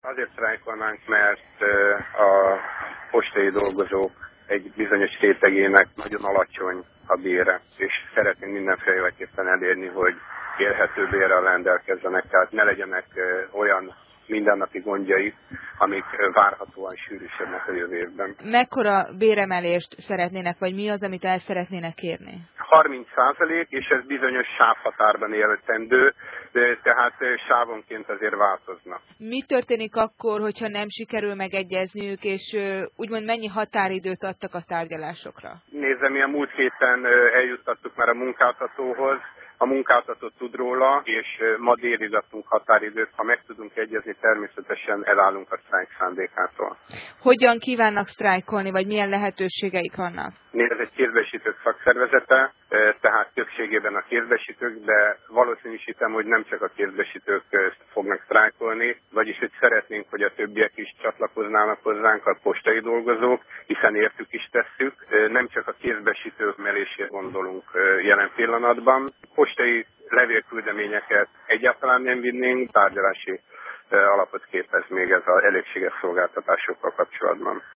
Azért sztrájkolnánk, mert a postai dolgozók egy bizonyos rétegének nagyon alacsony a bére, és szeretnénk mindenféleképpen elérni, hogy élhető bérrel rendelkezzenek, tehát ne legyenek olyan mindennapi gondjaik, amik várhatóan sűrűsödnek a jövő évben. Mekkora béremelést szeretnének, vagy mi az, amit el szeretnének kérni? 30%, és ez bizonyos sávhatárban éltendő, tehát sávonként azért változnak. Mi történik akkor, hogyha nem sikerül megegyezniük, és úgymond mennyi határidőt adtak a tárgyalásokra? Nézze, mi a múlt héten eljuttattuk már a munkáltatóhoz, a munkáltató tud róla, és ma délig adtunk határidőt, ha meg tudunk egyezni, természetesen elállunk a sztrájk szándékától. Hogyan kívánnak sztrájkolni, vagy milyen lehetőségeik vannak? Ez egy kézbesítők szakszervezete, tehát többségében a kézbesítők, de valószínűsítem, hogy nem csak a kézbesítők fognak sztrájkolni, vagyis hogy szeretnénk, hogy a többiek is csatlakoznának hozzánk, a postai dolgozók, hiszen értük is tesszük. Nem csak a kézbesítők melésére gondolunk jelen pillanatban. Postai levélküldeményeket egyáltalán nem vinnénk, tárgyalási alapot képez még ez az elégséges szolgáltatásokkal kapcsolatban.